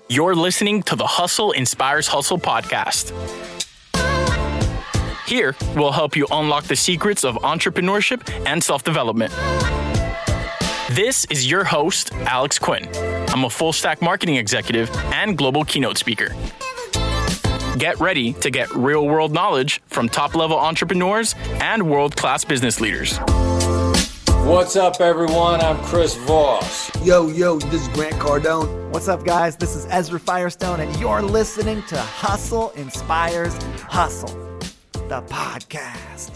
You're listening to the Hustle Inspires Hustle podcast. Here, we'll help you unlock the secrets of entrepreneurship and self-development. This is your host, Alex Quinn. I'm a full-stack marketing executive and global keynote speaker. Get ready to get real-world knowledge from top-level entrepreneurs and world-class business leaders. What's up, everyone? I'm Chris Voss. Yo, this is Grant Cardone. What's up, guys? This is Ezra Firestone, and you're listening to Hustle Inspires Hustle, the podcast.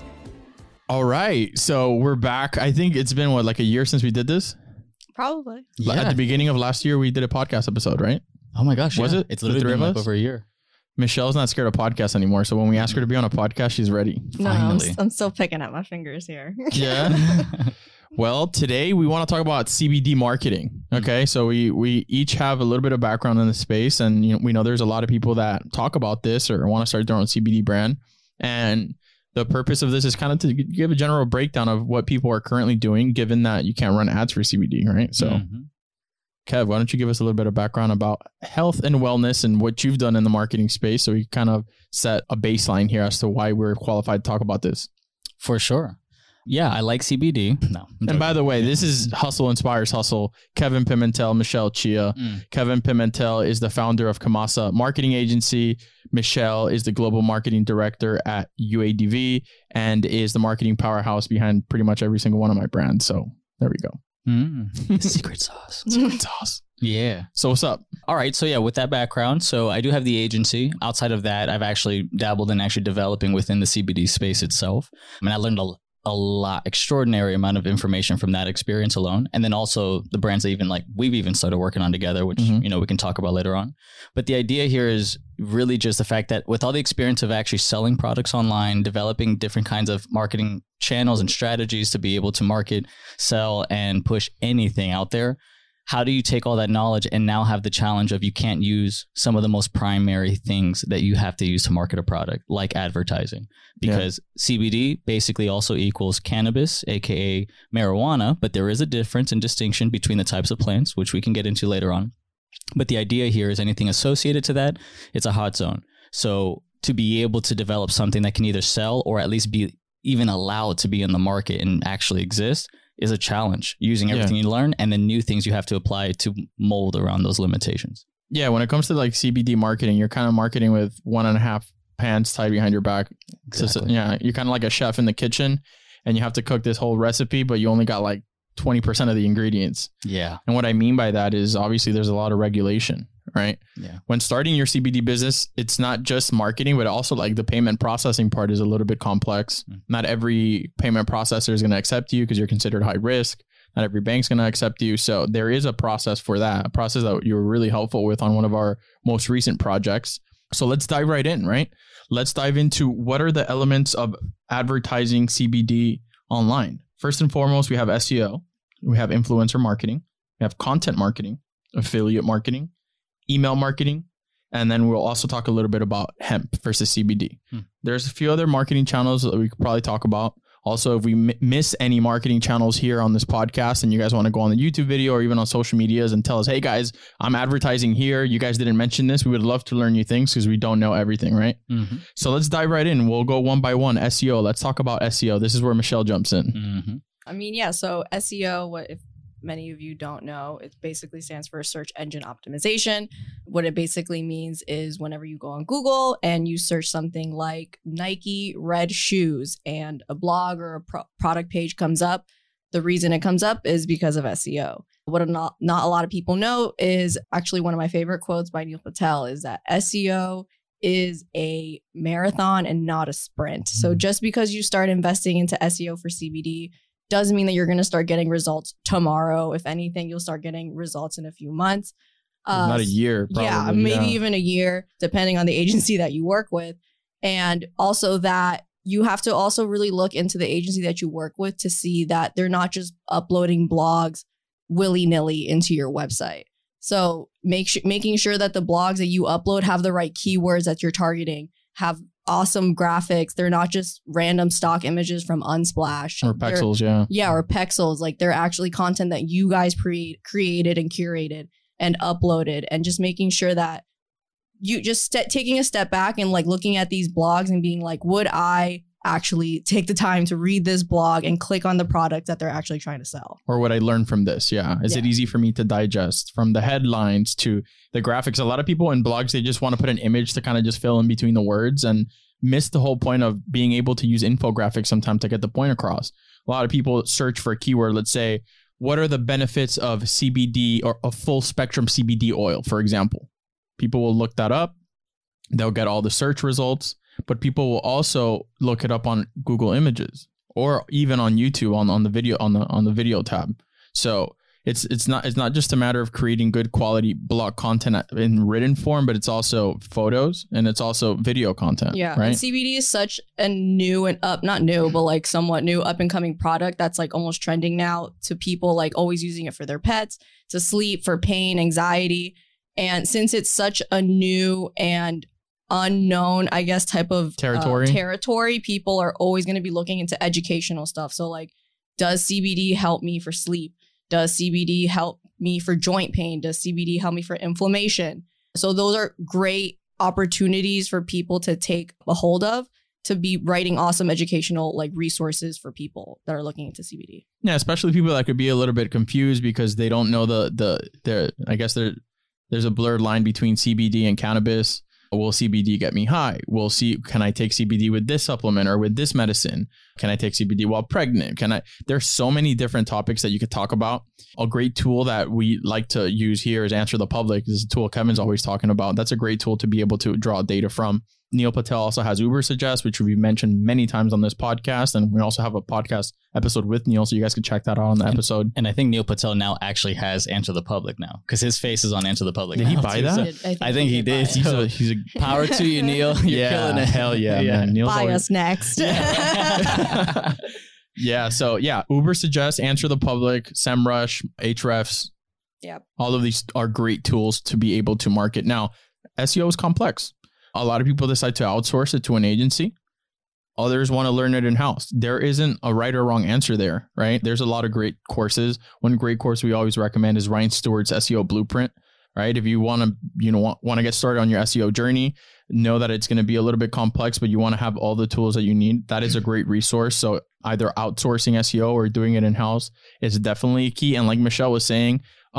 All right, so we're back. I think it's been, like a year since we did this? Probably. Yeah. At the beginning of last year, we did a podcast episode, right? Oh my gosh. Was it? It's literally been like over a year. Michelle's not scared of podcasts anymore, so when we ask her to be on a podcast, she's ready. Finally. I'm still picking at my fingers here. Yeah. Well, today we want to talk about CBD marketing. Okay, so we each have a little bit of background in the space, and we know there's a lot of people that talk about this or want to start their own CBD brand. And the purpose of this is kind of to give a general breakdown of what people are currently doing, given that you can't run ads for CBD, right? So, Kev, why don't you give us a little bit of background about health and wellness and what you've done in the marketing space, so we kind of set a baseline here as to why we're qualified to talk about this. For sure. Yeah, I like CBD. No. And by the way, this is Hustle Inspires Hustle. Kevin Pimentel, Michelle Chia. Kevin Pimentel is the founder of Kamasa Marketing Agency. Michelle is the global marketing director at UADV and is the marketing powerhouse behind pretty much every single one of my brands. So there we go. The secret sauce. Secret sauce. Yeah. So what's up? All right. So yeah, with that background, so I do have the agency. Outside of that, I've actually dabbled in actually developing within the CBD space itself. I mean, I learned a lot, extraordinary amount of information from that experience alone. And then also the brands that we've even started working on together, which, we can talk about later on. But the idea here is really just the fact that with all the experience of actually selling products online, developing different kinds of marketing channels and strategies to be able to market, sell, and push anything out there, how do you take all that knowledge and now have the challenge of you can't use some of the most primary things that you have to use to market a product, like advertising? Because CBD basically also equals cannabis, aka marijuana, but there is a difference and distinction between the types of plants, which we can get into later on. But the idea here is anything associated to that, it's a hot zone. So to be able to develop something that can either sell or at least be even allowed to be in the market and actually exist is a challenge, using everything you learn and then new things you have to apply to mold around those limitations. Yeah, when it comes to like CBD marketing, you're kind of marketing with 1.5 hands tied behind your back. Exactly. So, yeah, you're kind of like a chef in the kitchen and you have to cook this whole recipe, but you only got like 20% of the ingredients. Yeah. And what I mean by that is obviously there's a lot of regulation, right? Yeah. When starting your CBD business, it's not just marketing, but also like the payment processing part is a little bit complex. Not every payment processor is going to accept you because you're considered high risk. Not every bank's going to accept you. So there is a process for that, a process that you were really helpful with on one of our most recent projects. So let's dive right in, right? Let's dive into what are the elements of advertising CBD online. First and foremost, we have SEO, we have influencer marketing, we have content marketing, affiliate marketing, email marketing, and then we'll also talk a little bit about hemp versus CBD. There's a few other marketing channels that we could probably talk about. Also, if we miss any marketing channels here on this podcast and you guys want to go on the YouTube video or even on social medias and tell us, hey guys, I'm advertising here, you guys didn't mention this, we would love to learn new things because we don't know everything, right? So let's dive right in. We'll go one by one. SEO. Let's talk about SEO. This is where Michelle jumps in. I mean, yeah. So SEO, what if many of you don't know, it basically stands for search engine optimization. What it basically means is whenever you go on Google and you search something like Nike red shoes and a blog or a product page comes up, the reason it comes up is because of SEO. What not a lot of people know is actually one of my favorite quotes by Neil Patel is that SEO is a marathon and not a sprint. So just because you start investing into SEO for CBD doesn't mean that you're going to start getting results tomorrow. If anything, you'll start getting results in a few months. Not a year, probably. Yeah, maybe even a year, depending on the agency that you work with. And also that you have to also really look into the agency that you work with to see that they're not just uploading blogs willy-nilly into your website. So making sure that the blogs that you upload have the right keywords that you're targeting, have awesome graphics. They're not just random stock images from Unsplash. Or Pexels, yeah. Yeah, or Pexels. Like they're actually content that you guys created and curated. and uploaded, and just making sure that you just taking a step back and like looking at these blogs and being like, would I actually take the time to read this blog and click on the product that they're actually trying to sell? Or what I learned from this. Yeah. Is it easy for me to digest from the headlines to the graphics? A lot of people in blogs, they just want to put an image to kind of just fill in between the words and miss the whole point of being able to use infographics sometimes to get the point across. A lot of people search for a keyword. Let's say, what are the benefits of CBD or a full spectrum CBD oil, for example? People will look that up. They'll get all the search results. But people will also look it up on Google Images or even on YouTube on the video on the video tab. So it's not just a matter of creating good quality blog content in written form, but it's also photos and it's also video content. Yeah, right. And CBD is such a new and not new, but like somewhat new up and coming product that's like almost trending now to people like always using it for their pets, to sleep, for pain, anxiety. And since it's such a new and unknown, I guess, type of territory, people are always going to be looking into educational stuff. So like, does CBD help me for sleep? Does CBD help me for joint pain? Does CBD help me for inflammation? So those are great opportunities for people to take a hold of, to be writing awesome educational like resources for people that are looking into CBD. Yeah, especially people that could be a little bit confused because they don't know I guess there's a blurred line between CBD and cannabis. Will CBD get me high? Can I take CBD with this supplement or with this medicine? Can I take CBD while pregnant? There's so many different topics that you could talk about. A great tool that we like to use here is Answer the Public. This is a tool Kevin's always talking about. That's a great tool to be able to draw data from. Neil Patel also has Uber Suggest, which we've mentioned many times on this podcast. And we also have a podcast episode with Neil, so you guys can check that out on the episode. And I think Neil Patel now actually has Answer the Public now, because his face is on Answer the Public. Did he buy that? So I think he did. He's a power to you, Neil. You're killing it. Hell yeah, man. Neil's Buy us next. Yeah. So yeah, Uber Suggest, Answer the Public, SEMrush, Ahrefs. Yep. All of these are great tools to be able to market. Now, SEO is complex. A lot of people decide to outsource it to an agency. Others want to learn it in-house. There isn't a right or wrong answer there, right? There's a lot of great courses. One great course we always recommend is Ryan Stewart's SEO Blueprint, right? If you want to get started on your SEO journey, know that it's going to be a little bit complex, but you want to have all the tools that you need. That is a great resource. So either outsourcing SEO or doing it in-house is definitely key. And like Michelle was saying,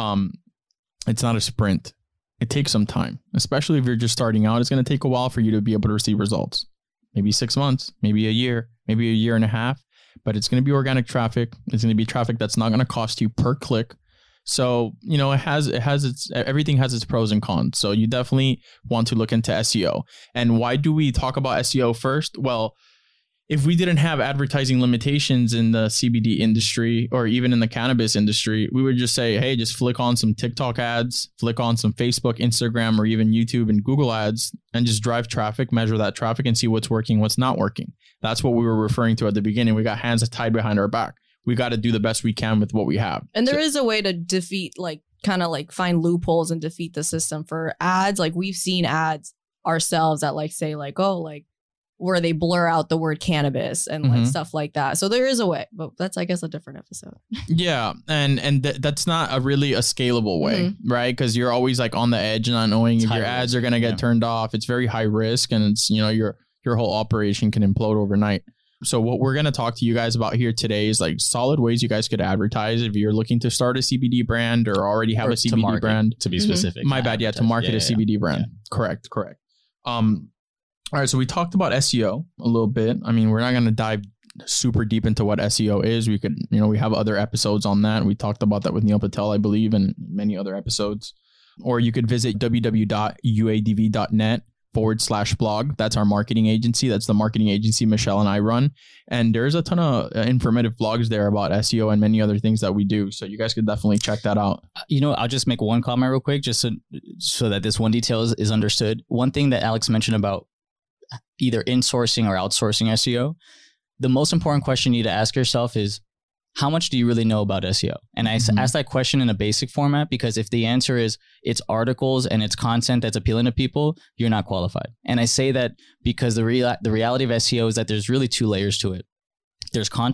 it's not a sprint. It takes some time, especially if you're just starting out. It's going to take a while for you to be able to receive results. Maybe 6 months, maybe a year, maybe a year and a half, but it's going to be organic traffic. It's going to be traffic that's not going to cost you per click. So, everything has its pros and cons. So you definitely want to look into SEO. And why do we talk about SEO first? Well, if we didn't have advertising limitations in the CBD industry or even in the cannabis industry, we would just say, hey, just flick on some TikTok ads, flick on some Facebook, Instagram, or even YouTube and Google ads and just drive traffic, measure that traffic and see what's working, what's not working. That's what we were referring to at the beginning. We got hands tied behind our back. We got to do the best we can with what we have. And there is a way to defeat, find loopholes and defeat the system for ads. Like we've seen ads ourselves that say where they blur out the word cannabis and stuff like that. So there is a way, but that's, I guess, a different episode. Yeah. And that's not really a scalable way, right? Because you're always on the edge and not knowing if your ads are going to get turned off. It's very high risk and it's, your whole operation can implode overnight. So what we're going to talk to you guys about here today is solid ways you guys could advertise if you're looking to start a CBD brand or already have a CBD brand. To be specific. My bad. Yeah. To market a CBD brand. Yeah. Correct. All right, so we talked about SEO a little bit. I mean, we're not going to dive super deep into what SEO is. We could, we have other episodes on that. We talked about that with Neil Patel, I believe, and many other episodes. Or you could visit www.uadv.net/blog. That's our marketing agency. That's the marketing agency Michelle and I run. And there's a ton of informative blogs there about SEO and many other things that we do. So you guys could definitely check that out. I'll just make one comment real quick, just so that this one detail is understood. One thing that Alex mentioned about either insourcing or outsourcing SEO, the most important question you need to ask yourself is, how much do you really know about SEO? And I ask that question in a basic format because if the answer is it's articles and it's content that's appealing to people, you're not qualified. And I say that because the reality of SEO is that there's really two layers to it. There's content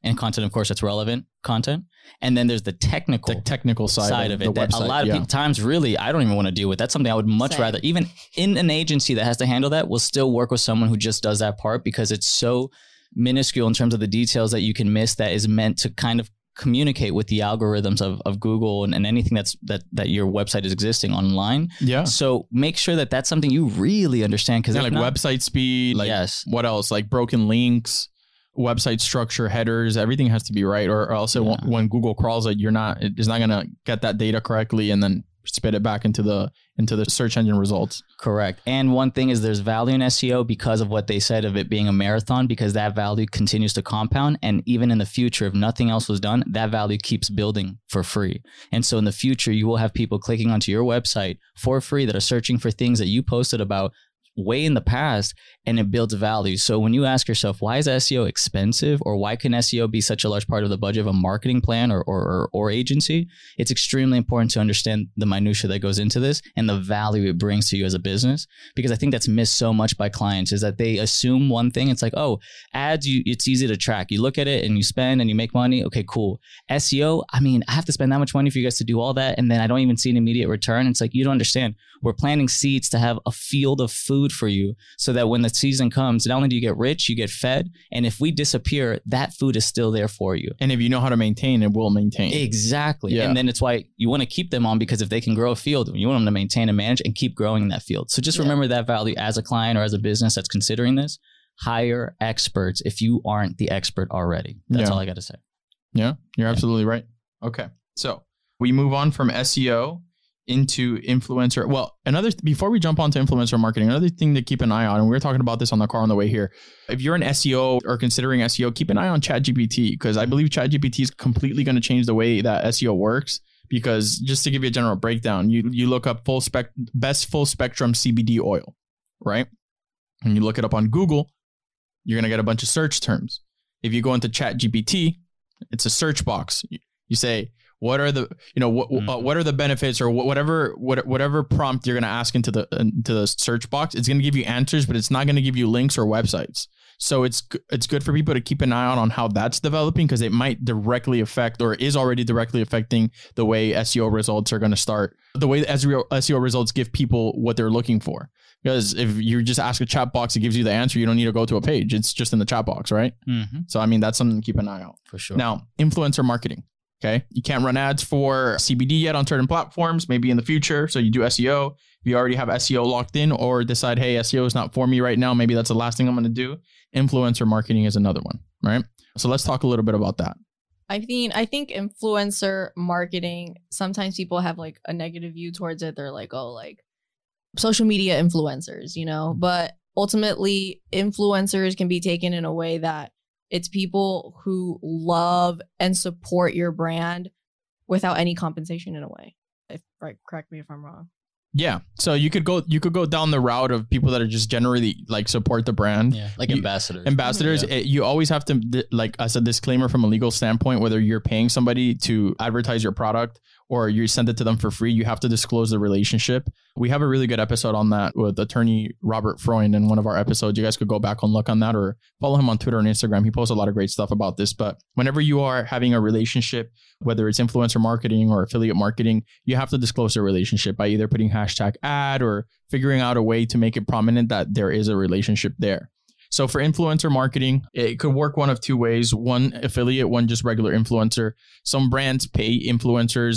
and content, of course, that's relevant content. And then there's the technical side of it the that website, a lot of times really I don't even want to deal with. That's something I would much rather, even in an agency that has to handle that, will still work with someone who just does that part, because it's so minuscule in terms of the details that you can miss, that is meant to kind of communicate with the algorithms of Google and anything that your website is existing online. Yeah. So make sure that that's something you really understand, because like website speed, like what else? Like broken links, website structure, headers, everything has to be right, or else when Google crawls it, it's not gonna get that data correctly and then spit it back into the search engine results. Correct. And one thing is there's value in SEO because of what they said of it being a marathon, because that value continues to compound. And even in the future, if nothing else was done, that value keeps building for free. And so in the future, you will have people clicking onto your website for free that are searching for things that you posted about way in the past, and it builds value. So when you ask yourself, why is SEO expensive, or why can SEO be such a large part of the budget of a marketing plan or agency, it's extremely important to understand the minutia that goes into this and the value it brings to you as a business. Because I think that's missed so much by clients, is that they assume one thing. It's like, oh, ads, it's easy to track. You look at it and you spend and you make money. Okay, cool. SEO, I mean, I have to spend that much money for you guys to do all that, and then I don't even see an immediate return. It's like, you don't understand. We're planting seeds to have a field of food for you, so that when the season comes, not only do you get rich, you get fed. And if we disappear, that food is still there for you. And if you know how to maintain, it will maintain. Exactly. Yeah. And then it's why you want to keep them on, because if they can grow a field, you want them to maintain and manage and keep growing in that field. So just remember that value as a client or as a business that's considering this. Hire experts if you aren't the expert already. That's all I got to say. Yeah, you're absolutely right. Okay. So we move on from SEO into influencer. Well, before we jump onto influencer marketing, another thing to keep an eye on, and we were talking about this on the car on the way here. If you're an SEO or considering SEO, keep an eye on ChatGPT, because I believe ChatGPT is completely going to change the way that SEO works. Because just to give you a general breakdown, you look up best full spectrum CBD oil, right? And you look it up on Google, you're going to get a bunch of search terms. If you go into ChatGPT, it's a search box. You say, what are the, what are the benefits, or whatever prompt you're going to ask into the search box, it's going to give you answers, but it's not going to give you links or websites. So it's good for people to keep an eye on how that's developing, because it might directly affect, or is already directly affecting, the way SEO results are going to start, the way SEO results give people what they're looking for. Because if you just ask a chat box, it gives you the answer. You don't need to go to a page. It's just in the chat box, right? Mm-hmm. So, I mean, that's something to keep an eye out. For sure. Now, influencer marketing. Okay. You can't run ads for CBD yet on certain platforms, maybe in the future. So you do SEO. If you already have SEO locked in, or decide, hey, SEO is not for me right now, maybe that's the last thing I'm going to do. Influencer marketing is another one, right? So let's talk a little bit about that. I think influencer marketing, sometimes people have like a negative view towards it. They're like, oh, like social media influencers, but ultimately influencers can be taken in a way that it's people who love and support your brand without any compensation, in a way. Correct me if I'm wrong. Yeah. So you could go down the route of people that are just generally like support the brand. Yeah. Like ambassadors. Ambassadors. Yeah. You always have to, like, as a disclaimer from a legal standpoint, whether you're paying somebody to advertise your product or you send it to them for free, you have to disclose the relationship. We have a really good episode on that with attorney Robert Freund in one of our episodes. You guys could go back and look on that, or follow him on Twitter and Instagram. He posts a lot of great stuff about this. But whenever you are having a relationship, whether it's influencer marketing or affiliate marketing, you have to disclose the relationship by either putting hashtag ad or figuring out a way to make it prominent that there is a relationship there. So for influencer marketing, it could work one of two ways: one affiliate, one just regular influencer. Some brands pay influencers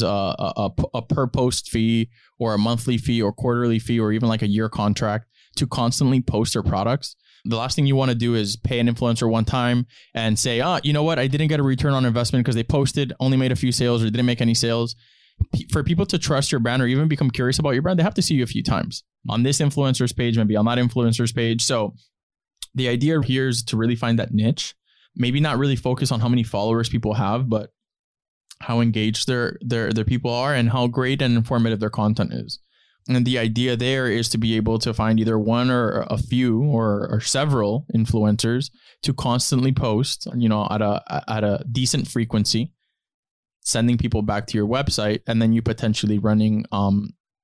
a per post fee, or a monthly fee, or quarterly fee, or even like a year contract to constantly post their products. The last thing you want to do is pay an influencer one time and say, you know what, I didn't get a return on investment because they posted, only made a few sales, or didn't make any sales. For people to trust your brand or even become curious about your brand, they have to see you a few times on this influencer's page, maybe on that influencer's page. So the idea here is to really find that niche, maybe not really focus on how many followers people have, but how engaged their people are and how great and informative their content is. And the idea there is to be able to find either one or a few or several influencers to constantly post, at a decent frequency, sending people back to your website, and then you potentially running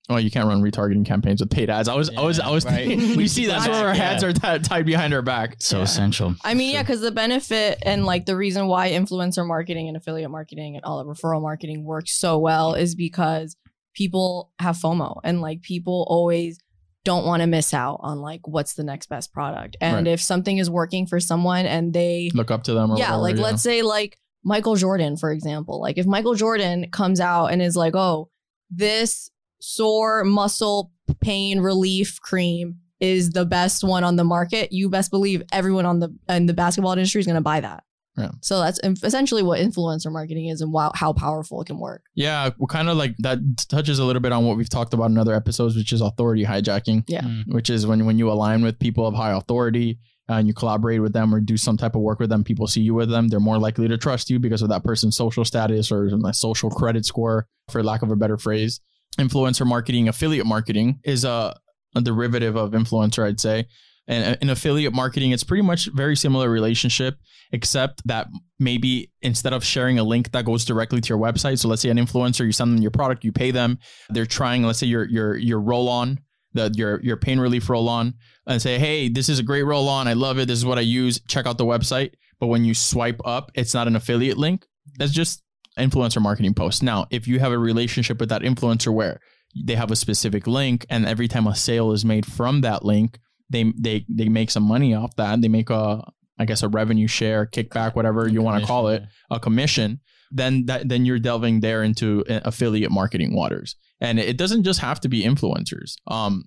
Oh, you can't run retargeting campaigns with paid ads. I was thinking, we see that's where our ads are tied behind our back. So essential. I mean, because the benefit and like the reason why influencer marketing and affiliate marketing and all of referral marketing works so well is because people have FOMO and like people always don't want to miss out on like what's the next best product. And if something is working for someone and they look up to them or whatever, like let's say like Michael Jordan, for example, like if Michael Jordan comes out and is like, oh, this sore muscle pain relief cream is the best one on the market, you best believe everyone in the basketball industry is going to buy that. Yeah. So that's essentially what influencer marketing is and how powerful it can work. Yeah, well, kind of like that touches a little bit on what we've talked about in other episodes, which is authority hijacking. Yeah. Which is when you align with people of high authority and you collaborate with them or do some type of work with them, people see you with them, they're more likely to trust you because of that person's social status or social credit score, for lack of a better phrase. Influencer marketing, affiliate marketing is a derivative of influencer, I'd say. And in affiliate marketing, it's pretty much very similar relationship, except that maybe instead of sharing a link that goes directly to your website. So let's say an influencer, you send them your product, you pay them, they're trying, let's say your roll-on, your pain relief roll-on, and say, hey, this is a great roll-on. I love it. This is what I use. Check out the website. But when you swipe up, it's not an affiliate link. That's just influencer marketing post. Now, if you have a relationship with that influencer where they have a specific link and every time a sale is made from that link, they make some money off that. They make a revenue share, kickback, whatever you want to call it, a commission. Then you're delving there into affiliate marketing waters. And it doesn't just have to be influencers.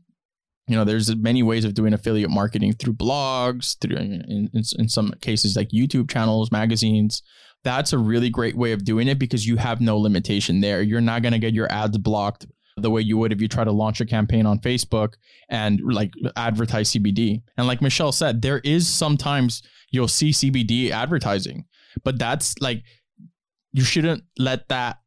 There's many ways of doing affiliate marketing through blogs, through in some cases like YouTube channels, magazines. That's a really great way of doing it because you have no limitation there. You're not going to get your ads blocked the way you would if you try to launch a campaign on Facebook and like advertise CBD. And like Michelle said, there is sometimes you'll see CBD advertising, but that's like, you shouldn't let that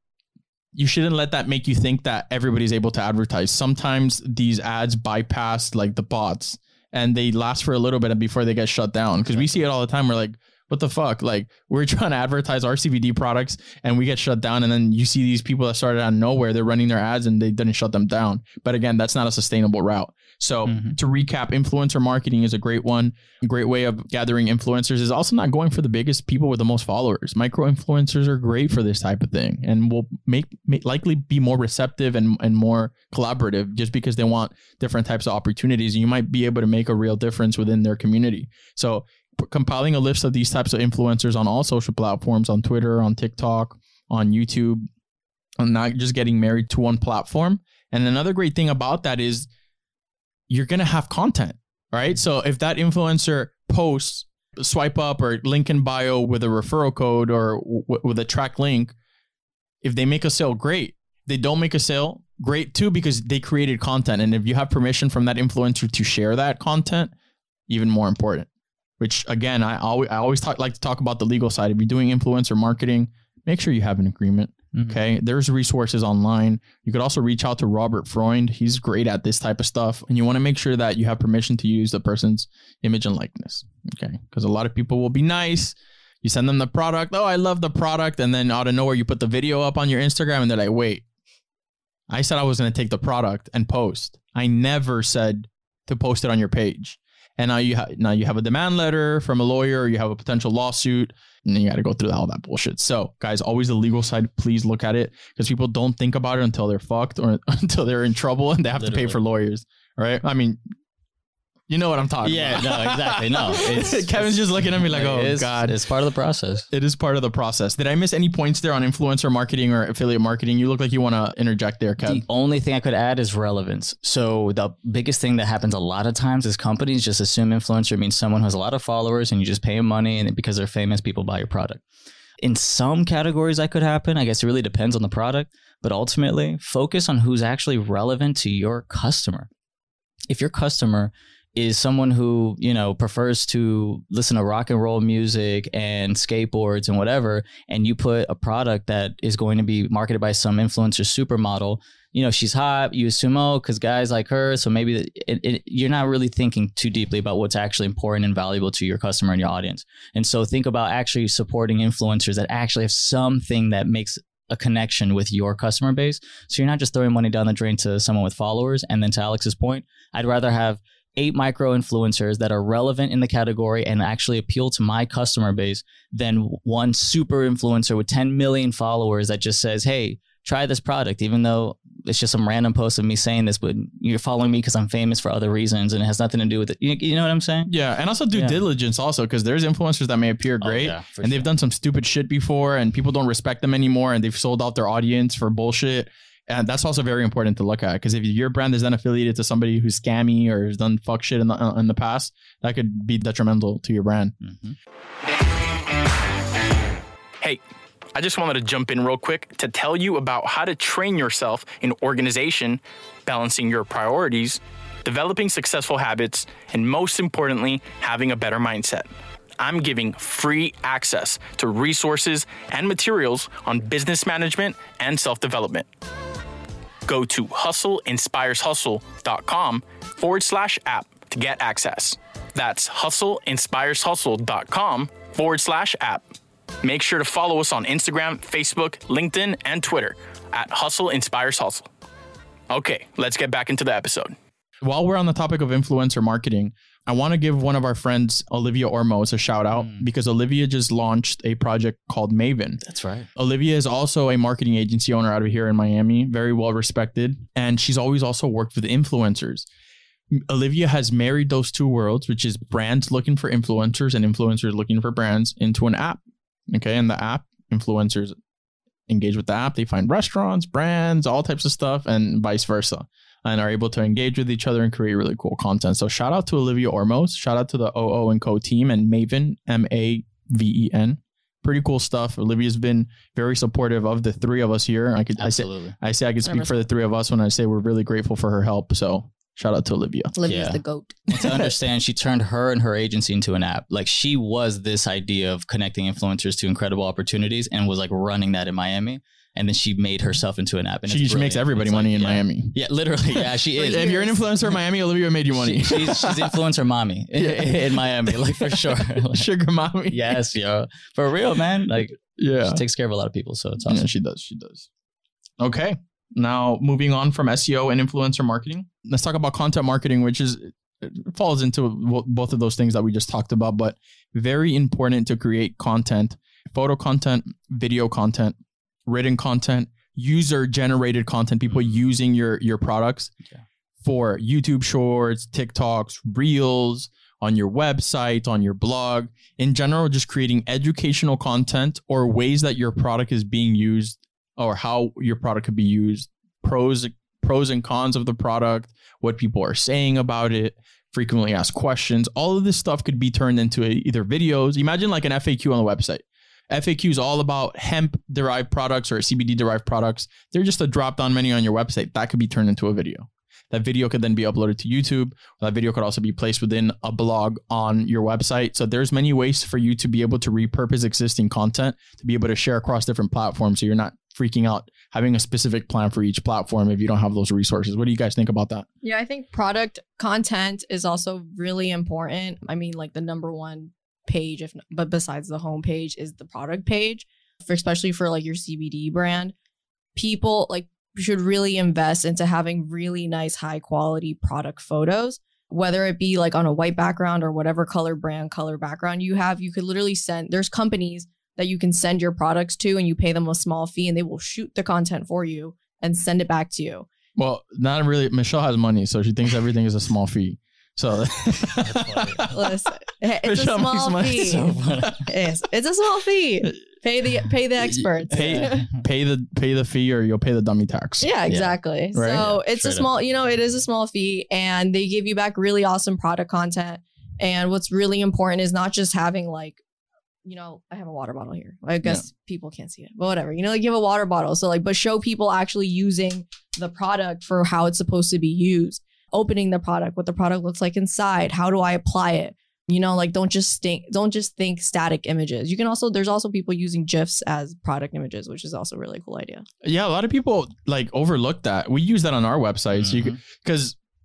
make you think that everybody's able to advertise. Sometimes these ads bypass like the bots and they last for a little bit before they get shut down. Because we see it all the time. We're like, what the fuck? Like, we're trying to advertise our CBD products and we get shut down. And then you see these people that started out of nowhere, they're running their ads and they didn't shut them down. But again, that's not a sustainable route. So to recap, influencer marketing is a great one. A great way of gathering influencers is also not going for the biggest people with the most followers. Micro influencers are great for this type of thing and will likely be more receptive and more collaborative just because they want different types of opportunities. And you might be able to make a real difference within their community. So compiling a list of these types of influencers on all social platforms, on Twitter, on TikTok, on YouTube, and not just getting married to one platform. And another great thing about that is you're going to have content, right? So if that influencer posts, swipe up or link in bio with a referral code or with a track link, if they make a sale, great. If they don't make a sale, great too, because they created content. And if you have permission from that influencer to share that content, even more important. Which again, I always like to talk about the legal side. If you're doing influencer marketing, make sure you have an agreement. Okay. There's resources online. You could also reach out to Robert Freund. He's great at this type of stuff. And you want to make sure that you have permission to use the person's image and likeness. Okay. Because a lot of people will be nice. You send them the product. Oh, I love the product. And then out of nowhere, you put the video up on your Instagram and they're like, wait, I said I was going to take the product and post. I never said to post it on your page. And now you have a demand letter from a lawyer, or you have a potential lawsuit, and then you got to go through all that bullshit. So guys, always the legal side, please look at it because people don't think about it until they're fucked or until they're in trouble and they have to pay for lawyers. All right. I mean, you know what I'm talking about. Yeah, no, exactly. No, Kevin's just looking at me like, oh God. It's part of the process. It is part of the process. Did I miss any points there on influencer marketing or affiliate marketing? You look like you want to interject there, Kev. The only thing I could add is relevance. So the biggest thing that happens a lot of times is companies just assume influencer means someone who has a lot of followers and you just pay them money and because they're famous, people buy your product. In some categories that could happen. I guess it really depends on the product, but ultimately focus on who's actually relevant to your customer. If your customer is someone who, prefers to listen to rock and roll music and skateboards and whatever, and you put a product that is going to be marketed by some influencer supermodel, she's hot, you assume, because guys like her, so maybe you're not really thinking too deeply about what's actually important and valuable to your customer and your audience. And so think about actually supporting influencers that actually have something that makes a connection with your customer base. So you're not just throwing money down the drain to someone with followers. And then to Alex's point, I'd rather have 8 micro influencers that are relevant in the category and actually appeal to my customer base than one super influencer with 10 million followers that just says, hey, try this product, even though it's just some random post of me saying this, but you're following me because I'm famous for other reasons and it has nothing to do with it. You know what I'm saying? Yeah. And also due diligence also, because there's influencers that may appear great and they've done some stupid shit before and people don't respect them anymore and they've sold out their audience for bullshit. And that's also very important to look at, because if your brand is then affiliated to somebody who's scammy or has done fuck shit in the past, that could be detrimental to your brand. Hey, I just wanted to jump in real quick to tell you about how to train yourself in organization, balancing your priorities, developing successful habits, and most importantly, having a better mindset. I'm giving free access to resources and materials on business management and self-development. Go to hustleinspireshustle.com/app to get access. That's hustleinspireshustle.com/app. Make sure to follow us on Instagram, Facebook, LinkedIn, and Twitter at Hustle Inspires Hustle. Okay, let's get back into the episode. While we're on the topic of influencer marketing, I want to give one of our friends, Olivia Ormos, a shout out because Olivia just launched a project called Maven. That's right. Olivia is also a marketing agency owner out of here in Miami, very well respected. And she's always also worked with influencers. Olivia has married those two worlds, which is brands looking for influencers and influencers looking for brands, into an app. Okay. And the app, influencers engage with the app. They find restaurants, brands, all types of stuff, and vice versa, and are able to engage with each other and create really cool content. So shout out to Olivia Ormos, shout out to the OO and Co team, and Maven, Maven. Pretty cool stuff. Olivia's been very supportive of the three of us here. I could speak for the three of us when I say we're really grateful for her help. So shout out to Olivia. Olivia's the GOAT. To understand, she turned her and her agency into an app. Like, she was this idea of connecting influencers to incredible opportunities and was like running that in Miami. And then she made herself into an app. And she makes everybody money in Miami. Yeah, literally. Yeah, she is. If you're an influencer in Miami, Olivia made you money. She's influencer mommy in Miami, like, for sure. Like, sugar mommy. Yes, yo. For real, man. Like, she takes care of a lot of people. So it's awesome. Yeah, she does. Okay. Now, moving on from SEO and influencer marketing, let's talk about content marketing, which falls into both of those things that we just talked about, but very important to create content, photo content, video content, written content, user-generated content, people using your products for YouTube Shorts, TikToks, Reels, on your website, on your blog. In general, just creating educational content or ways that your product is being used or how your product could be used, pros and cons of the product, what people are saying about it, frequently asked questions. All of this stuff could be turned into either videos. Imagine like an FAQ on the website. FAQ is all about hemp-derived products or CBD-derived products. They're just a drop-down menu on your website. That could be turned into a video. That video could then be uploaded to YouTube. That video could also be placed within a blog on your website. So there's many ways for you to be able to repurpose existing content to be able to share across different platforms. So you're not freaking out having a specific plan for each platform if you don't have those resources. What do you guys think about that? Yeah, I think product content is also really important. I mean, like, the number one page, but besides the home page, is the product page, especially for like your CBD brand. People should really invest into having really nice, high quality product photos, whether it be like on a white background or whatever color background you have. You could literally there's companies that you can send your products to and you pay them a small fee and they will shoot the content for you and send it back to you. Well, not really. Michelle has money, so she thinks everything is a small fee. So listen, it's a small fee. It's a small fee. Pay the experts. Pay the fee, or you'll pay the dummy tax. Yeah, exactly. Right? So it's a small, it is a small fee, and they give you back really awesome product content. And what's really important is not just having I have a water bottle here. I guess people can't see it, but whatever. You have a water bottle, so but show people actually using the product for how it's supposed to be used. Opening the product, what the product looks like inside, how do I apply it? Don't just think static images. You can also, there's also people using GIFs as product images, which is also a really cool idea. Yeah, a lot of people overlook that. We use that on our websites. Mm-hmm. Because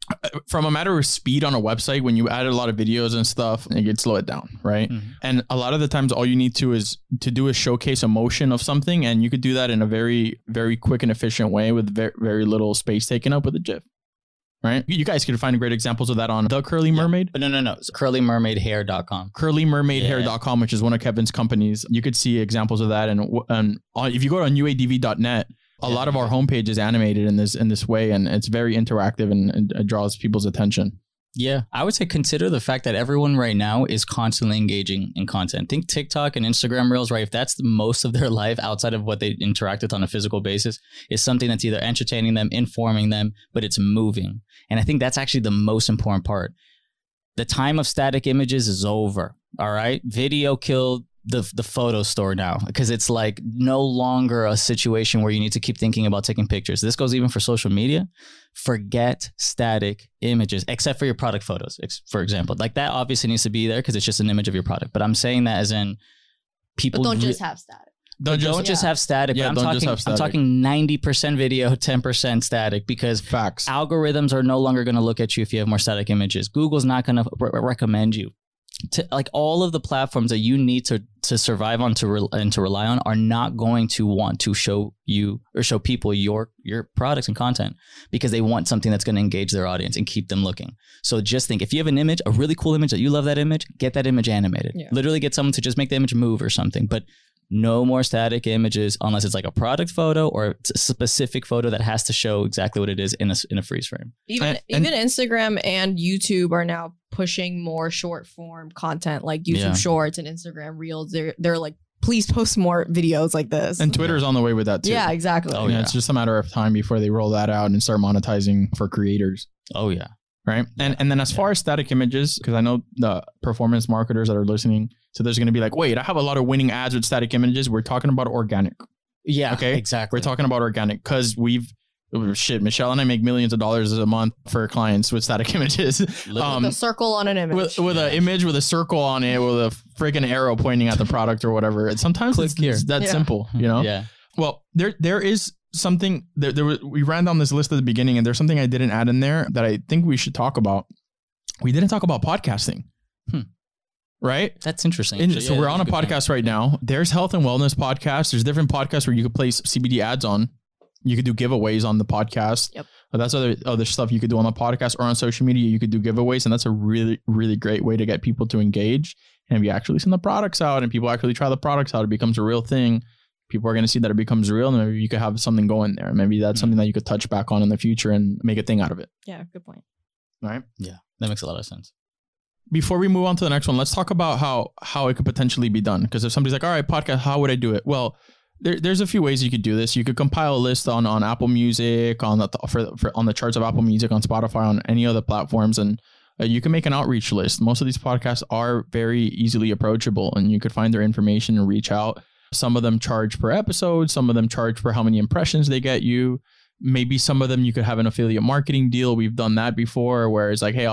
From a matter of speed on a website, when you add a lot of videos and stuff, you could slow it down, right? Mhm. And a lot of the times, all you need to do is showcase a motion of something, and you could do that in a very, very quick and efficient way with very, very little space taken up with a GIF, right? You guys could find great examples of that on The Curly Mermaid. But no. It's curlymermaidhair.com. curlymermaidhair.com, which is one of Kevin's companies. You could see examples of that, and if you go to uadv.net, a lot of our homepage is animated in this way, and it's very interactive and it draws people's attention. Yeah, I would say consider the fact that everyone right now is constantly engaging in content. Think TikTok and Instagram Reels, right? If that's the most of their life outside of what they interact with on a physical basis, is something that's either entertaining them, informing them, but it's moving. And I think that's actually the most important part. The time of static images is over, all right? Video killed the photo store now, because it's like no longer a situation where you need to keep thinking about taking pictures. This goes even for social media. Forget static images, except for your product photos, for example. Like that obviously needs to be there because it's just an image of your product. But I'm saying that as in people But don't just have static. Don't just have static. Yeah, but I'm talking 90% video, 10% static, because Facts. algorithms are no longer going to look at you if you have more static images. Google's not going to recommend you. Like all of the platforms that you need to survive on and to rely on are not going to want to show you or show people your products and content, because they want something that's going to engage their audience and keep them looking. So just think, if you have an image, a really cool image that you love that image, get that image animated. Yeah. Literally get someone to just make the image move or something. But no more static images unless it's like a product photo or a specific photo that has to show exactly what it is in a freeze frame. Even Instagram and YouTube are now pushing more short form content, like YouTube Shorts and Instagram Reels. They're like, please post more videos like this. And Twitter's on the way with that too. Yeah, exactly. Oh yeah, it's just a matter of time before they roll that out and start monetizing for creators. Oh yeah. Right. And then as far as static images, because I know the performance marketers that are listening, so there's going to be like, wait, I have a lot of winning ads with static images. We're talking about organic. Yeah. Okay. Exactly. We're talking about organic because Michelle and I make millions of dollars a month for clients with static images. With a circle on an image. With an image with a circle on it with a freaking arrow pointing at the product or whatever. Sometimes it's that simple, you know? Yeah. Well, there is something we ran down this list at the beginning, and there's something I didn't add in there that I think we should talk about. We didn't talk about podcasting. Right? That's interesting. So we're on a podcast right now. There's health and wellness podcasts. There's different podcasts where you could place CBD ads on. You could do giveaways on the podcast. Yep. But that's other stuff you could do on the podcast or on social media. You could do giveaways, and that's a really, really great way to get people to engage. And if you actually send the products out and people actually try the products out, it becomes a real thing. People are going to see that it becomes real, and maybe you could have something going there. Maybe that's something that you could touch back on in the future and make a thing out of it. Yeah, good point. All right. Yeah, that makes a lot of sense. Before we move on to the next one, let's talk about how it could potentially be done. Because if somebody's like, all right, podcast, how would I do it? Well, there's a few ways you could do this. You could compile a list on Apple Music, on the charts of Apple Music, on Spotify, on any other platforms, and you can make an outreach list. Most of these podcasts are very easily approachable, and you could find their information and reach out. Some of them charge per episode. Some of them charge for how many impressions they get you. Maybe some of them you could have an affiliate marketing deal. We've done that before, where it's like, hey,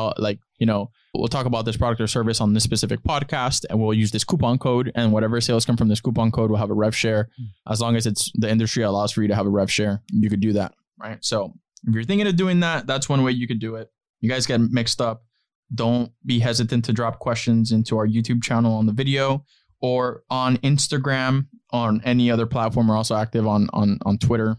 we'll talk about this product or service on this specific podcast, and we'll use this coupon code, and whatever sales come from this coupon code will have a rev share. As long as it's the industry allows for you to have a rev share, you could do that, right? So if you're thinking of doing that, that's one way you could do it. You guys get mixed up. Don't be hesitant to drop questions into our YouTube channel on the video or on Instagram, on any other platform. We're also active on Twitter.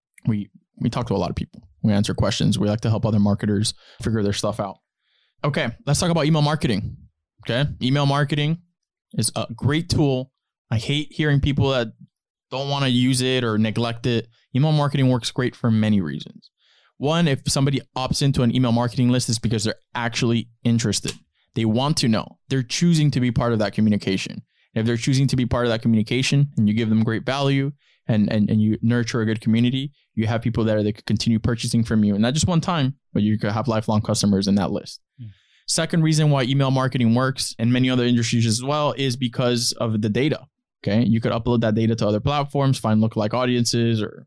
We talk to a lot of people. We answer questions. We like to help other marketers figure their stuff out. Okay, let's talk about email marketing. Okay, email marketing is a great tool. I hate hearing people that don't want to use it or neglect it. Email marketing works great for many reasons. One, if somebody opts into an email marketing list, it's because they're actually interested. They want to know. They're choosing to be part of that communication. If they're choosing to be part of that communication and you give them great value and you nurture a good community, you have people there that could continue purchasing from you. And not just one time, but you could have lifelong customers in that list. Second reason why email marketing works, and many other industries as well, is because of the data. Okay. You could upload that data to other platforms, find lookalike audiences, or,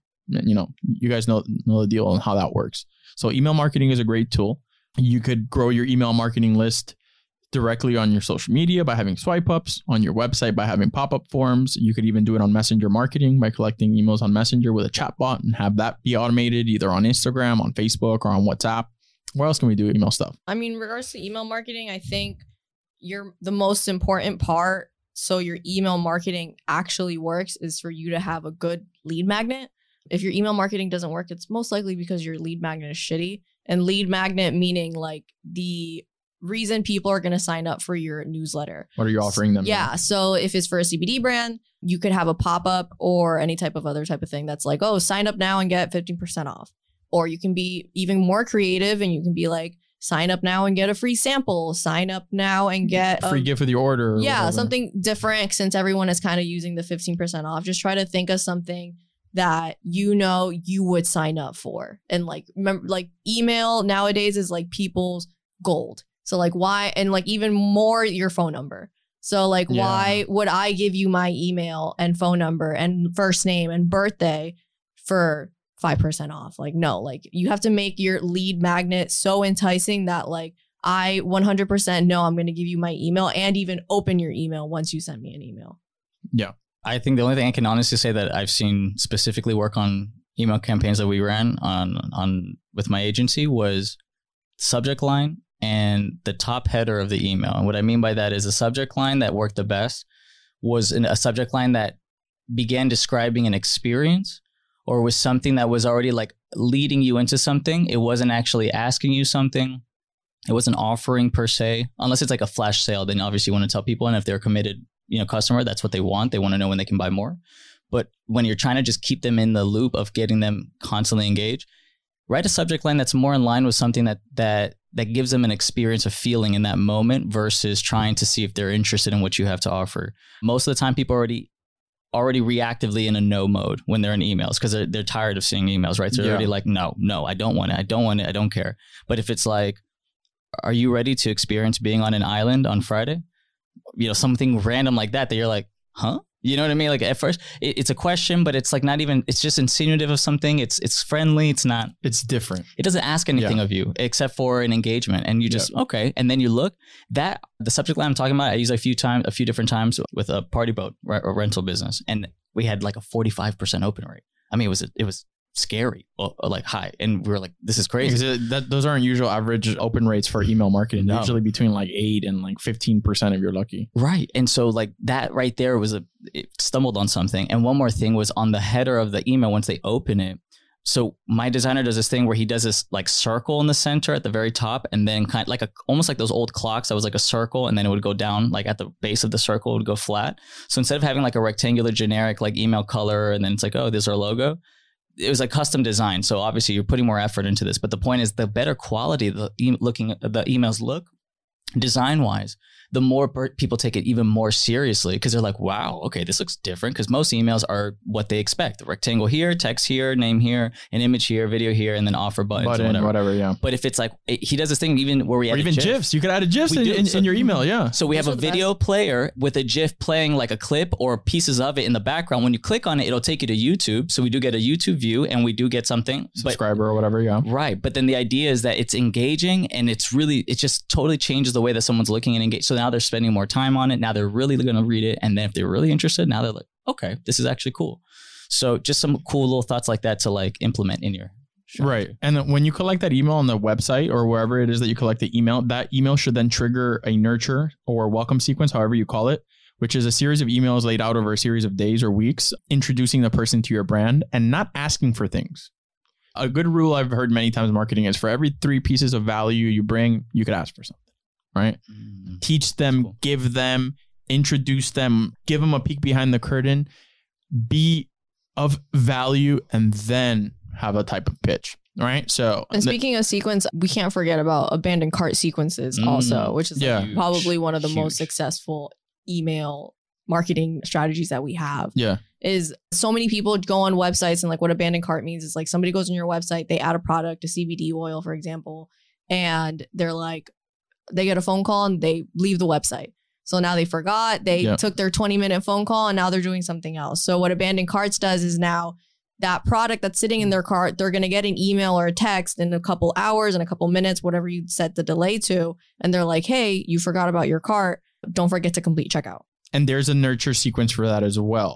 you guys know the deal on how that works. So email marketing is a great tool. You could grow your email marketing list directly on your social media by having swipe ups, on your website by having pop-up forms. You could even do it on Messenger marketing by collecting emails on Messenger with a chatbot and have that be automated either on Instagram, on Facebook, or on WhatsApp. Where else can we do email stuff? I mean, in regards to email marketing, I think the most important part so your email marketing actually works is for you to have a good lead magnet. If your email marketing doesn't work, it's most likely because your lead magnet is shitty. And lead magnet meaning like the reason people are going to sign up for your newsletter. What are you offering them? Yeah. So if it's for a CBD brand, you could have a pop-up or any type of other type of thing that's like, oh, sign up now and get 15% off. Or you can be even more creative and you can be like, sign up now and get a free sample. Sign up now and get a free gift with your order. Yeah, something different since everyone is kind of using the 15% off. Just try to think of something that you know you would sign up for. And like, remember, like email nowadays is like people's gold. So like why, and like even more your phone number. So like why would I give you my email and phone number and first name and birthday for 5% off? Like, no, like you have to make your lead magnet so enticing that like I 100% know I'm going to give you my email and even open your email once you send me an email. Yeah. I think the only thing I can honestly say that I've seen specifically work on email campaigns that we ran on with my agency was subject line and the top header of the email. And what I mean by that is the subject line that worked the best was a subject line that began describing an experience or was something that was already like leading you into something. It wasn't actually asking you something. It wasn't offering per se, unless it's like a flash sale. Then obviously you want to tell people, and if they're a committed, customer, that's what they want. They want to know when they can buy more. But when you're trying to just keep them in the loop of getting them constantly engaged, write a subject line that's more in line with something that gives them an experience of feeling in that moment versus trying to see if they're interested in what you have to offer. Most of the time, people already reactively in a no mode when they're in emails because they're tired of seeing emails, right? So they're already like, no, I don't want it. I don't want it. I don't care. But if it's like, are you ready to experience being on an island on Friday? Something random like that you're like, huh? You know what I mean? Like at first it's a question, but it's like not even, it's just insinuative of something. It's friendly. It's not, it's different. It doesn't ask anything of you except for an engagement. And you just, okay. And then you look the subject line I'm talking about, I use a few different times with a party boat or rental business. And we had like a 45% open rate. I mean, it was scary, like high. And we were like, this is crazy. Those aren't usual average open rates for email marketing. No. Usually between like 8 and like 15% if you're lucky. Right. And so like that right there it stumbled on something. And one more thing was on the header of the email once they open it. So my designer does this thing where he does this like circle in the center at the very top, and then kind of like almost like those old clocks that was like a circle, and then it would go down like at the base of the circle, it would go flat. So instead of having like a rectangular generic like email color, and then it's like, oh, this is our logo. It was like custom design. So obviously you're putting more effort into this, but the point is the better quality the emails look design wise, the more people take it even more seriously because they're like, wow, okay, this looks different, because most emails are what they expect. The rectangle here, text here, name here, an image here, video here, and then offer buttons and whatever. Yeah. But if it's like, he does this thing even where we add even GIFs. You could add a GIF in your email, yeah. So we have a video player with a GIF playing like a clip or pieces of it in the background. When you click on it, it'll take you to YouTube. So we do get a YouTube view and we do get something. Subscriber or whatever, yeah. Right. But then the idea is that it's engaging and it just totally changes the way that someone's looking and engaged. So now they're spending more time on it. Now they're really going to read it. And then if they're really interested, now they're like, okay, this is actually cool. So just some cool little thoughts like that to like implement in your strategy. Right. And then when you collect that email on the website or wherever it is that you collect the email, that email should then trigger a nurture or welcome sequence, however you call it, which is a series of emails laid out over a series of days or weeks, introducing the person to your brand and not asking for things. A good rule I've heard many times in marketing is for every 3 pieces of value you bring, you could ask for something. Right? Mm-hmm. Teach them, cool. Give them, introduce them, give them a peek behind the curtain, be of value, and then have a type of pitch. Right? So, and speaking of sequence, we can't forget about abandoned cart sequences also, which is like probably one of the most successful email marketing strategies that we have. Yeah. Is so many people go on websites, and like what abandoned cart means is like somebody goes on your website, they add a product, a CBD oil, for example, and they're like, they get a phone call and they leave the website. So now they forgot, they took their 20-minute phone call and now they're doing something else. So what abandoned carts does is now that product that's sitting in their cart, they're going to get an email or a text in a couple hours, in a couple minutes, whatever you set the delay to. And they're like, hey, you forgot about your cart. Don't forget to complete checkout. And there's a nurture sequence for that as well.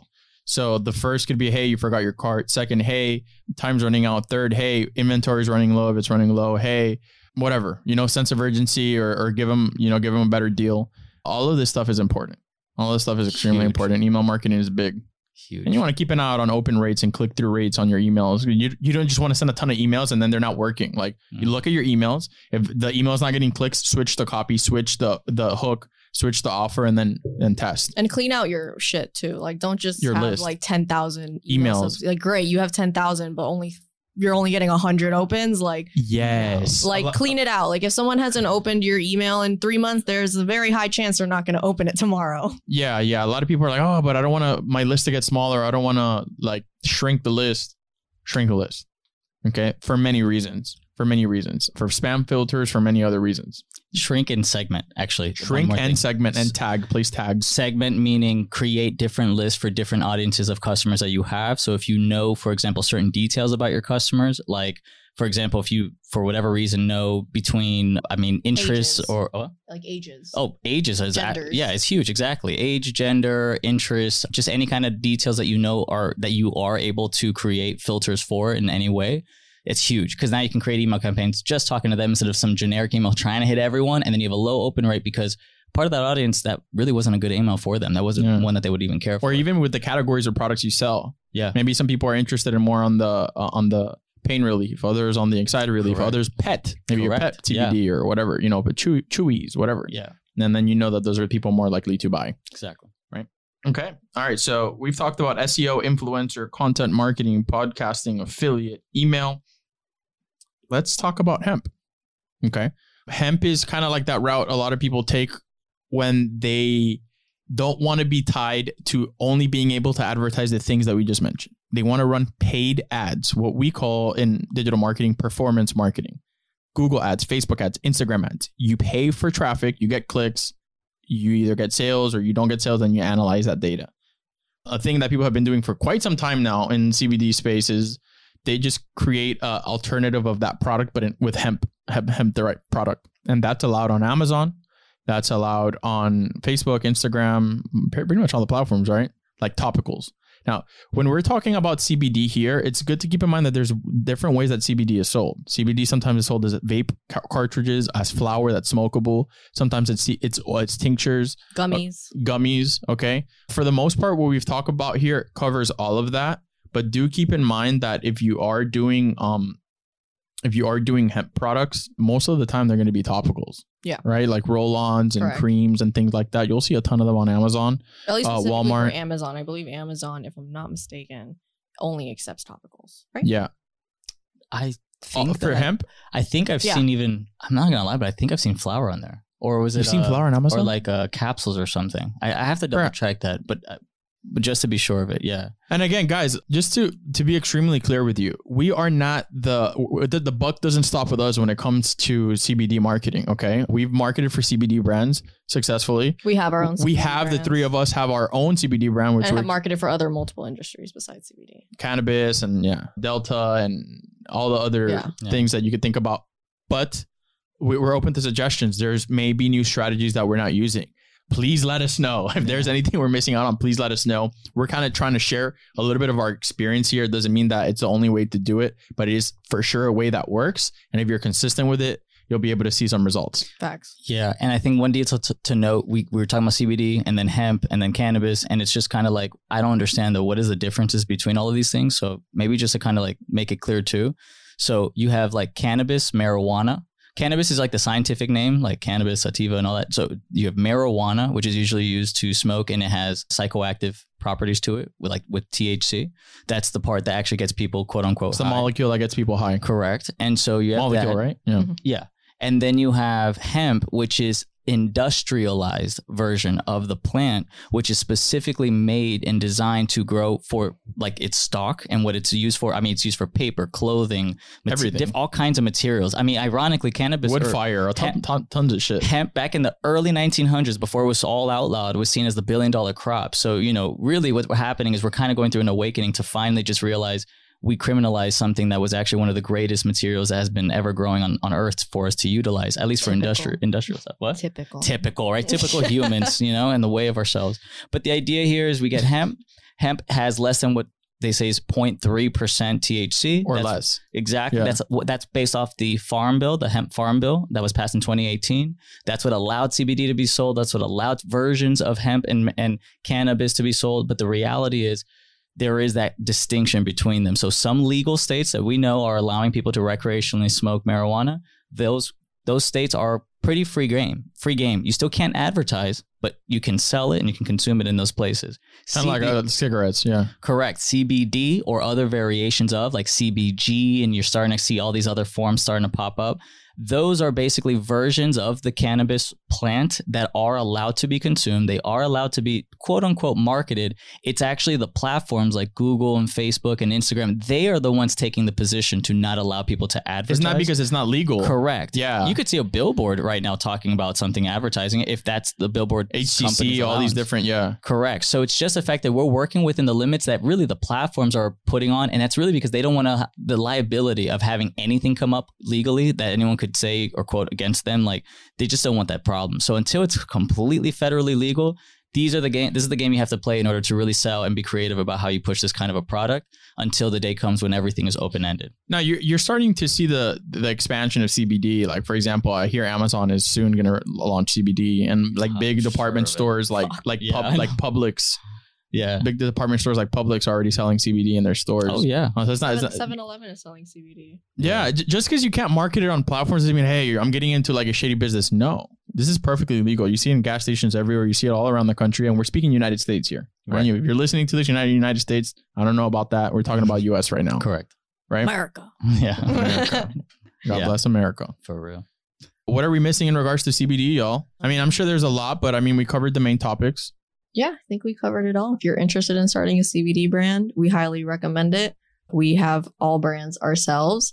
So the first could be, hey, you forgot your cart. Second, hey, time's running out. Third, hey, inventory's running low. If it's running low, hey, whatever, sense of urgency or give them a better deal. All of this stuff is important. All this stuff is extremely important. Email marketing is big. Huge. And you want to keep an eye out on open rates and click-through rates on your emails. You don't just want to send a ton of emails and then they're not working. Like you look at your emails. If the email is not getting clicks, switch the copy, switch the hook, switch the offer, and then test. And clean out your shit too. Like don't just Your have list. like 10,000 Emails. Like great, you have 10,000, but you're only getting 100 opens. Like Yes. like clean it out. Like if someone hasn't opened your email in 3 months, there's a very high chance they're not going to open it tomorrow. Yeah. A lot of people are like, oh, but I don't want my list to get smaller. I don't want to like shrink the list. Shrink the list. Okay. For many reasons. For spam filters, for many other reasons. Shrink and segment, actually. Shrink and segment and tag. Place tags. Segment meaning create different lists for different audiences of customers that you have. So if you know, for example, certain details about your customers, like, for example, if you, for whatever reason, know between, interests Ages. or... Like ages. Oh, ages. Genders. Yeah, it's huge. Exactly. Age, gender, interests, just any kind of details that that you are able to create filters for in any way. It's huge because now you can create email campaigns just talking to them instead of some generic email trying to hit everyone. And then you have a low open rate because part of that audience, that really wasn't a good email for them. That wasn't one that they would even care for. Or even with the categories of products you sell. Yeah. Maybe some people are interested in more on the pain relief, others on the anxiety relief, others pet, maybe your pet TBD or whatever, but chewies, whatever. Yeah. And then that those are people more likely to buy. Exactly. Right. Okay. All right. So we've talked about SEO, influencer, content marketing, podcasting, affiliate, email. Let's talk about hemp. Okay. Hemp is kind of like that route a lot of people take when they don't want to be tied to only being able to advertise the things that we just mentioned. They want to run paid ads, what we call in digital marketing, performance marketing. Google ads, Facebook ads, Instagram ads. You pay for traffic, you get clicks, you either get sales or you don't get sales, and you analyze that data. A thing that people have been doing for quite some time now in CBD space is they just create an alternative of that product, but with hemp, the right product. And that's allowed on Amazon. That's allowed on Facebook, Instagram, pretty much all the platforms, right? Like topicals. Now, when we're talking about CBD here, it's good to keep in mind that there's different ways that CBD is sold. CBD sometimes is sold as vape cartridges, as flower that's smokable. Sometimes it's tinctures, gummies. Okay. For the most part, what we've talked about here covers all of that. But do keep in mind that if you are doing hemp products, most of the time they're going to be topicals. Yeah. Right? Like roll-ons and creams and things like that. You'll see a ton of them on Amazon. At least Walmart. For Amazon. I believe Amazon, if I'm not mistaken, only accepts topicals, right? Yeah. I think for hemp? I think I've seen even, I'm not going to lie, but I think I've seen flour on there. Or was it? You've seen flour on Amazon? Or like capsules or something. I have to double check that, but just to be sure of it, yeah. And again, guys, just to be extremely clear with you, we are not the buck doesn't stop with us when it comes to CBD marketing. Okay, we've marketed for CBD brands successfully. We have our own. We have brands. The three of us have our own CBD brand, which and have marketed for other multiple industries besides CBD, cannabis, and Delta, and all the other things that you could think about. But we're open to suggestions. There's maybe new strategies that we're not using. Please let us know if there's anything we're missing out on. Please let us know. We're kind of trying to share a little bit of our experience here. It doesn't mean that it's the only way to do it, but it is for sure a way that works. And if you're consistent with it, you'll be able to see some results. Facts. Yeah. And I think one detail to note, we were talking about CBD and then hemp and then cannabis. And it's just kind of like, I don't understand what is the differences between all of these things. So maybe just to kind of like make it clear too. So you have like cannabis, marijuana. Cannabis is like the scientific name, like cannabis, sativa, and all that. So you have marijuana, which is usually used to smoke, and it has psychoactive properties to it, with THC. That's the part that actually gets people, quote unquote, it's the high. Molecule that gets people high. Correct. And so you have molecule, that, right? Yeah. Mm-hmm. Yeah. And then you have hemp, which is industrialized version of the plant, which is specifically made and designed to grow for like its stock and what it's used for. I mean, it's used for paper, clothing, everything, all kinds of materials. I mean, ironically, cannabis, wood fire, tons of shit. Hemp back in the early 1900s, before it was all outlawed, was seen as the billion-dollar crop. So, really what's happening is we're kind of going through an awakening to finally just realize we criminalized something that was actually one of the greatest materials that has been ever growing on Earth for us to utilize, at least for industrial stuff. What? Typical, right? Typical humans, and the way of ourselves. But the idea here is we get hemp. hemp has less than what they say is 0.3% THC or less. Exactly. Yeah. That's based off the Farm Bill, the Hemp Farm Bill that was passed in 2018. That's what allowed CBD to be sold. That's what allowed versions of hemp and cannabis to be sold. But the reality is there is that distinction between them. So some legal states that we know are allowing people to recreationally smoke marijuana, those states are pretty free game. You still can't advertise, but you can sell it and you can consume it in those places. Kind of like cigarettes, yeah. Correct. CBD or other variations of like CBG, and you're starting to see all these other forms starting to pop up. Those are basically versions of the cannabis plant that are allowed to be consumed. They are allowed to be quote unquote marketed. It's actually the platforms like Google and Facebook and Instagram. They are the ones taking the position to not allow people to advertise. It's not because it's not legal. Correct. Yeah. You could see a billboard right now talking about something advertising it if that's the billboard. HTC, all these different, yeah. Correct. So it's just the fact that we're working within the limits that really the platforms are putting on. And that's really because they don't want the liability of having anything come up legally that anyone could say or quote against them. Like they just don't want that problem. So until it's completely federally legal, this is the game you have to play in order to really sell and be creative about how you push this kind of a product until the day comes when everything is open-ended. Now you're starting to see the expansion of CBD. Like for example, I hear Amazon is soon going to launch CBD, and like big department stores like Publix. Yeah. Big department stores like Publix are already selling CBD in their stores. Oh, yeah. So it's not 7-Eleven is selling CBD. Yeah. Just because you can't market it on platforms doesn't mean, hey, I'm getting into like a shady business. No, this is perfectly legal. You see it in gas stations everywhere. You see it all around the country. And we're speaking United States here. Right? If you're listening to this, United States, I don't know about that. We're talking about US right now. Correct. Right? America. Yeah. America. God bless America. For real. What are we missing in regards to CBD, y'all? I mean, I'm sure there's a lot, but I mean, we covered the main topics. Yeah, I think we covered it all. If you're interested in starting a CBD brand, we highly recommend it. We have all brands ourselves,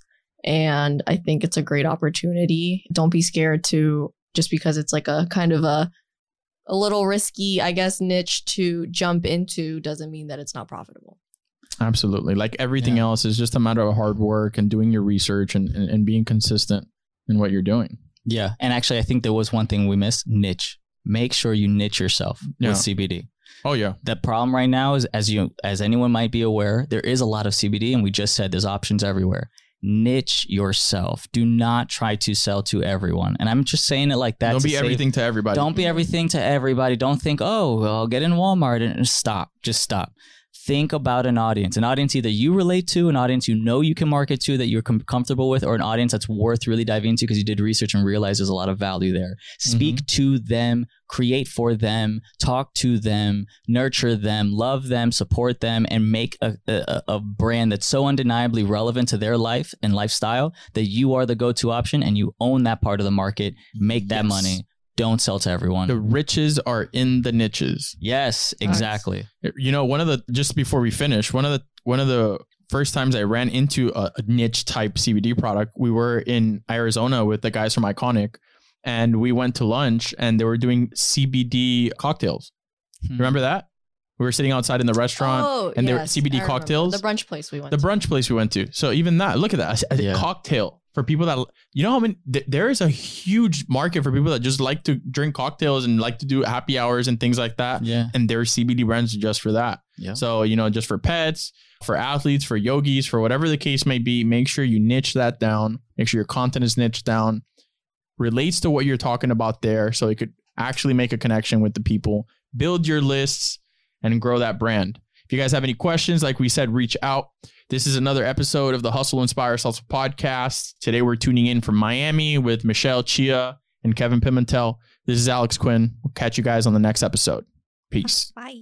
and I think it's a great opportunity. Don't be scared to, just because it's like a kind of a little risky, I guess, niche to jump into doesn't mean that it's not profitable. Absolutely. Like everything else is just a matter of hard work and doing your research and being consistent in what you're doing. Yeah. And actually, I think there was one thing we missed, niche. Make sure you niche yourself with CBD. Oh, yeah. The problem right now is, as anyone might be aware, there is a lot of CBD, and we just said there's options everywhere. Niche yourself. Do not try to sell to everyone. And I'm just saying it like that. Don't be everything to everybody. Don't be everything to everybody. Don't think, oh, well, I'll get in Walmart and stop. Just stop. Think about an audience either you relate to, an audience you know you can market to that you're comfortable with, or an audience that's worth really diving into because you did research and realize there's a lot of value there. Speak to them, create for them, talk to them, nurture them, love them, support them, and make a brand that's so undeniably relevant to their life and lifestyle that you are the go-to option and you own that part of the market. Make that money. Don't sell to everyone. The riches are in the niches. Yes, exactly. You know, just before we finish, one of the first times I ran into a niche type CBD product, we were in Arizona with the guys from Iconic, and we went to lunch and they were doing CBD cocktails. Remember that? We were sitting outside in the restaurant and there were CBD cocktails. The brunch place we went to. So even that, look at that. A cocktail for people that, you know how many, there is a huge market for people that just like to drink cocktails and like to do happy hours and things like that. Yeah. And there are CBD brands just for that. Yeah. So, you know, just for pets, for athletes, for yogis, for whatever the case may be, make sure you niche that down. Make sure your content is niched down, relates to what you're talking about there. So it could actually make a connection with the people, build your lists, and grow that brand. If you guys have any questions, like we said, reach out. This is another episode of the Hustle Inspire Hustle podcast. Today we're tuning in from Miami with Michelle Chia and Kevin Pimentel. This is Alex Quinn. We'll catch you guys on the next episode. Peace. Bye.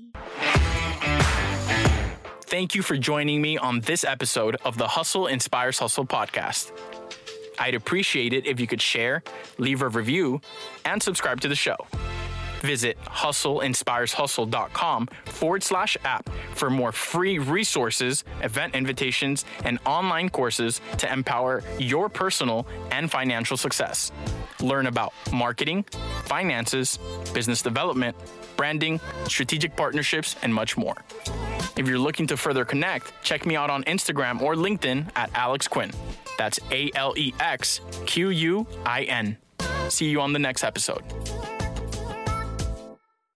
Thank you for joining me on this episode of the Hustle Inspires Hustle podcast. I'd appreciate it if you could share, leave a review, and subscribe to the show. Visit hustleinspireshustle.com/app for more free resources, event invitations, and online courses to empower your personal and financial success. Learn about marketing, finances, business development, branding, strategic partnerships, and much more. If you're looking to further connect, check me out on Instagram or LinkedIn at Alex Quinn. That's ALEXQUIN. See you on the next episode.